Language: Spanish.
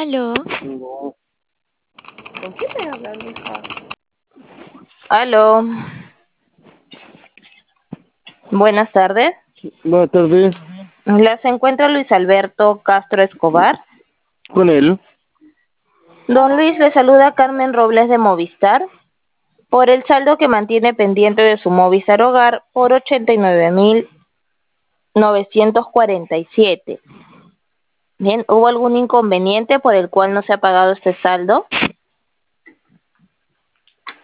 Aló, No. ¿Con quién me hablan, hija? Aló, buenas tardes. Buenas tardes. ¿Las encuentra Luis Alberto Castro Escobar? ¿Con él? Don Luis, le saluda Carmen Robles de Movistar por el saldo que mantiene pendiente de su Movistar Hogar por 89.947. Bien, ¿hubo algún inconveniente por el cual no se ha pagado este saldo?